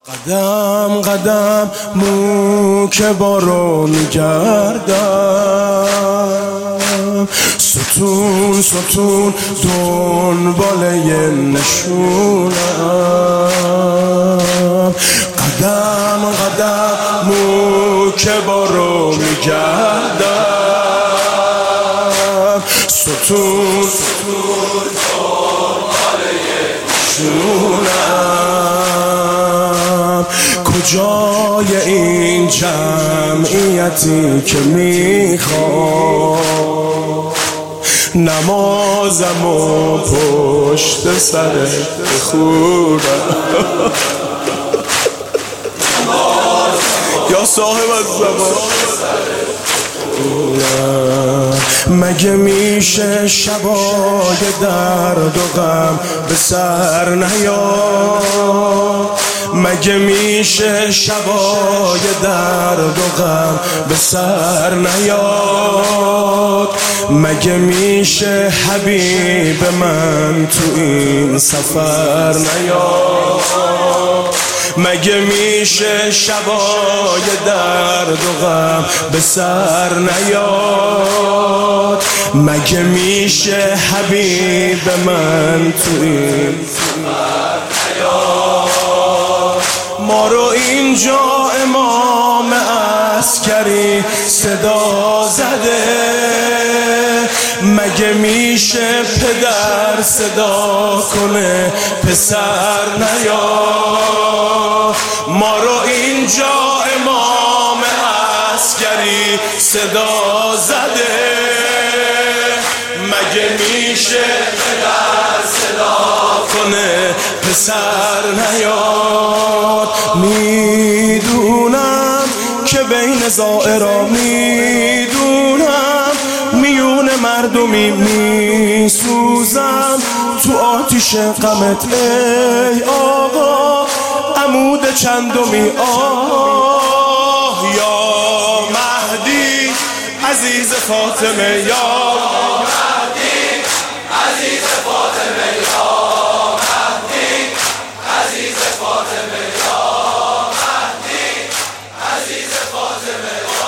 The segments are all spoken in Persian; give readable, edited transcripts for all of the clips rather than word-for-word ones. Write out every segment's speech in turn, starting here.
قدم قدم مو که بارو میگردم، ستون ستون دنبال یه نشونم. قدم قدم مو که بارو میگردم، ستون ستون دنبال یه نشونم. کجای این جمعیتی که میخواد نمازم و پشت سر بخونم؟ یا صاحب الزمان، مگه میشه شبای درد و غم به سر نیاد؟ مگه میشه شبای درد و غم به سر نیاد؟ مگه میشه حبیب من تو این سفر نیاد؟ مگه میشه شبای درد و غم به سر نیاد؟ مگه میشه حبیب من تو این سفر نیاد؟ ما رو اینجا امام عسکری صدا زده، مگه میشه پدر صدا کنه پسر نیاد؟ ما رو اینجا امام عسکری صدا زده، مگه میشه پدر صدا کنه پسر نیاد؟ میدونم که بین زائرا، میدونم میون مردمی میسوزم تو آتیش غمت ای آقا، عمود چندمی آه یا مهدی عزیز فاطمه، یا مهدی عزیز فاطمه، یا مهدی عزیز فاطمه، یا مهدی عزیز فاطمه، یا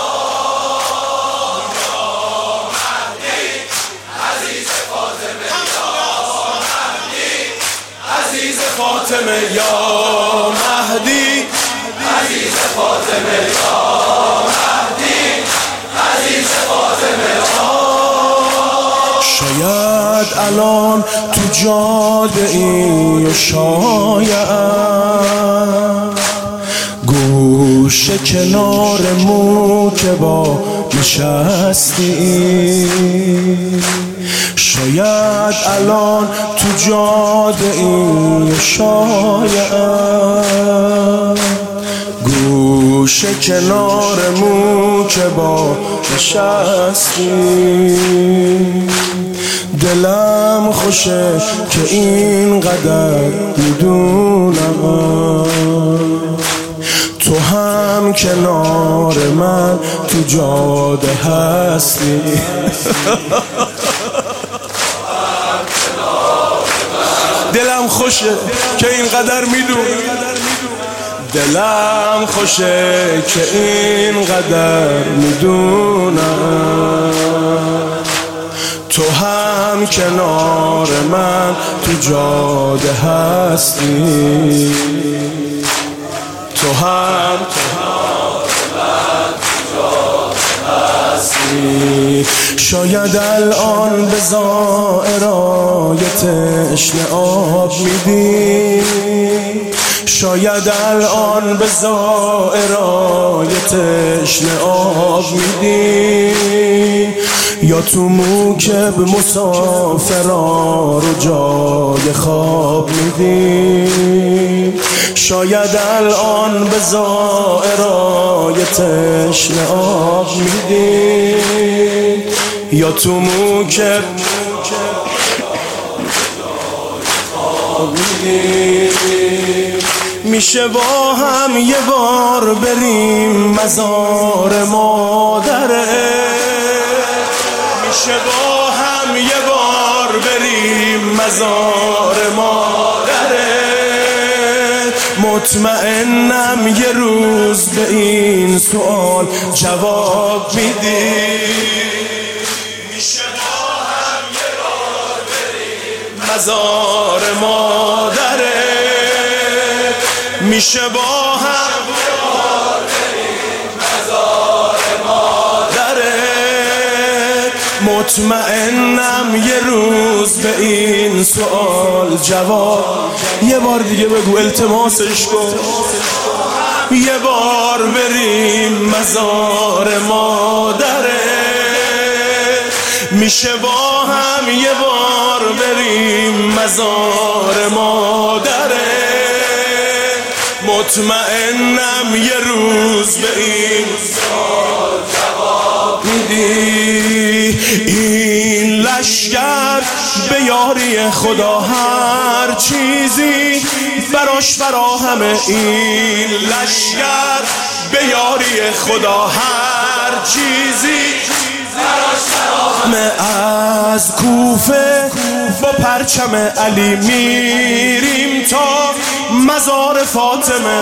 مهدی عزیز فاطمه، یا مهدی عزیز فاطمه، یا مهدی عزیز فاطمه، یا مهدی عزیز فاطمه. شاید الان تو جاده ای و شاید گوش کنار مو که با نشستی، شاید الان تو جاده ای و شاید گوش کنار مو که با نشستی. دلم خوشه که اینقدر میدونم تو هم کنار من تو جاده هستی. دلم خوشه که اینقدر میدونم، دلم خوشه که اینقدر میدونم تو هم کنار من تو جاده هستی. تو هم کنار من تو جاده هستی. شاید الان به زائرای تشنه آب میدی، شاید الان به زائرای تشنه آب میدی، یا تو موکب مسافرا رو جای خواب میدی. شاید الان به زائرای تشنه آب میدی، یا تو موکب میشه با هم یه بار بریم مزار مادره، میشه با هم یه بار بریم مزار مادره. مطمئنم یه روز به این سوال جواب میدی. میشه با هم یه بار بریم مزار مادره، میشه با هم یه بار بریم مزار مادره. مطمئنم یه روز به این سوال جواب. یه بار دیگه بگو، التماسش کن. یه بار بریم مزار مادره، میشه با هم یه بار بریم مزار مادره. مطمئنم یه روز به این سوال جواب میدی. این لشگر به یاری خدا هر چیزی براش فراهمه. این لشگر به یاری خدا هر چیزی براش فراهمه. از کوفه با پرچم علی میریم تا مزار فاطمه.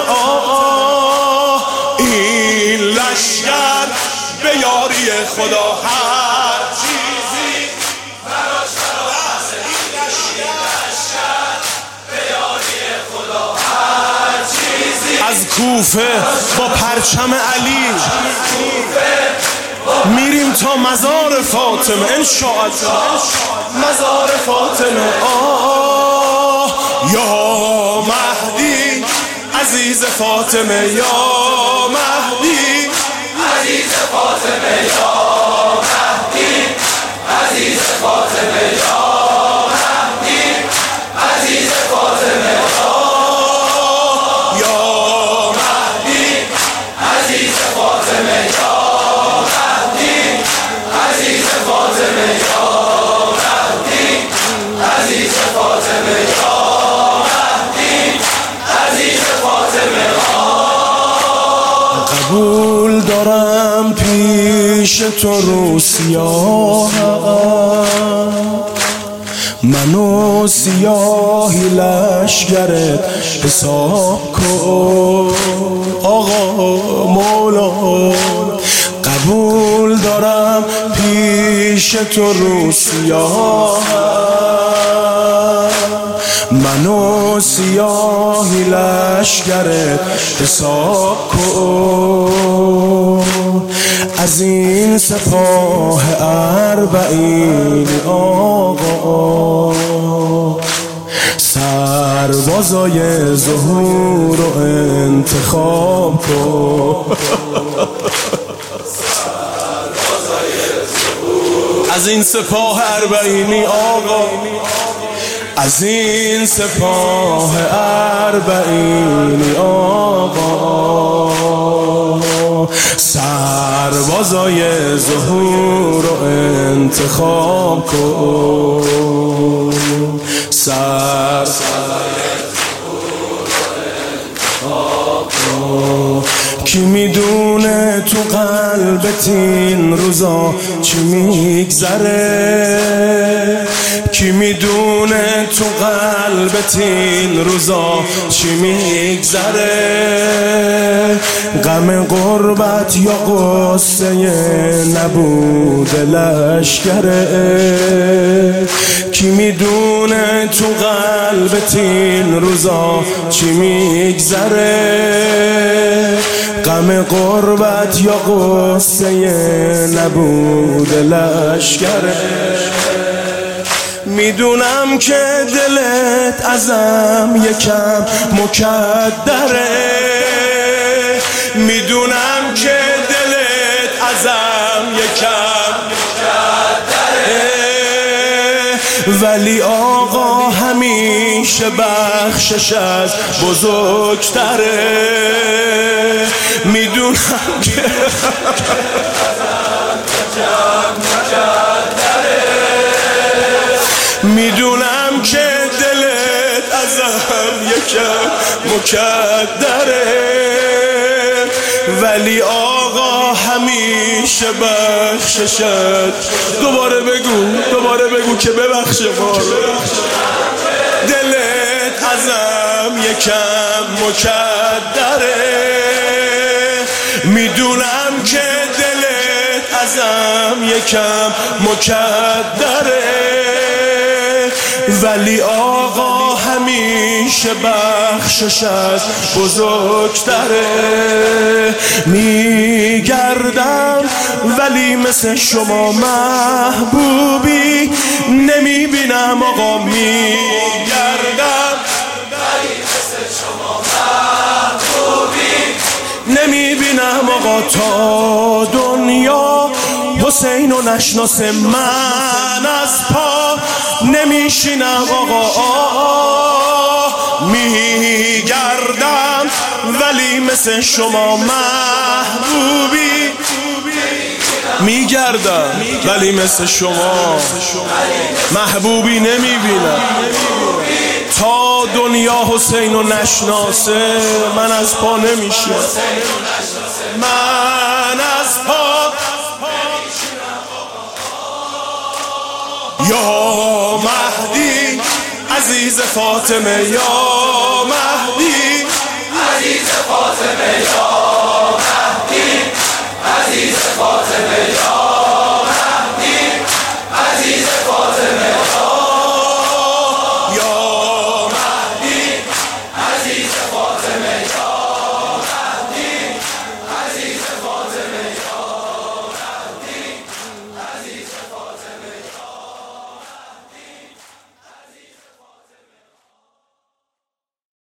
این لشگر به یاری خدا هر چیزی براش فراهمه. این لشگر به یاری خدا هر چیزی. از کوفه با پرچم علی میریم تا مزار فاطمه. انشاءالله مزار فاطمه. یا مهدی عزیز فاطمه، یا مهدی عزیز فاطمه، یا مهدی عزیز فاطمه، یا مهدی عزیز فاطمه، یا مهدی عزیز فاطمه، یا مهدی عزیز فاطمه، یا مهدی عزیز فاطمه، یا مهدی عزیز فاطمه. قبول دارم پیش تو رو سیاهم، منو سیاهی لشگرت حساب کن آقا مولا. قبول دارم پیش تو رو سیاهم، منو سیاهی لشگرت حساب کن. از این سپاه اربعین آقا سربازای ظهور رو انتخاب کن. از این سپاه اربعینی آقا، از این سپاه اربعینی آقا سربازای ظهور رو انتخاب کن. کی میدونه تو قلبت این روزا چی میگذره؟ کی میدونه تو قلبت این روزا چی میگذره؟ غم غربت یا قصه نبود لشگره؟ کی میدونه تو قلبت این روزا چی میگذره؟ غم غربت یا قصه نبود لشگره؟ میدونم که دلت ازم یکم مکدره، میدونم که دلت ازم یکم مکدره، ولی آقا همیشه بخشش از بزرگتره. میدونم که میدونم که دلت ازم یکم مکدره، ولی آقا همیشه بخششت. دوباره بگو که ببخشه ما رو. دلت ازم یکم مکدره، میدونم که دلت ازم یکم مکدره، ولی آقا همیشه بخششت بزرگتره. میگردم ولی مثل شما محبوبی نمیبینم آقا، میگردم ولی مثل شما محبوبی نمیبینم آقا، تا دنیا حسین و نشناسه من از پا نمیشینم آقا. میگردم ولی مثل شما محبوبی، میگردم ولی مثل شما محبوبی نمیبینم، تا دنیا حسین و نشناسه من از پا نمیشینم، من از پا یا مهدی عزیز فاطمه، یا مهدی عزیز فاطمه، یا مهدی عزیز فاطمه، یا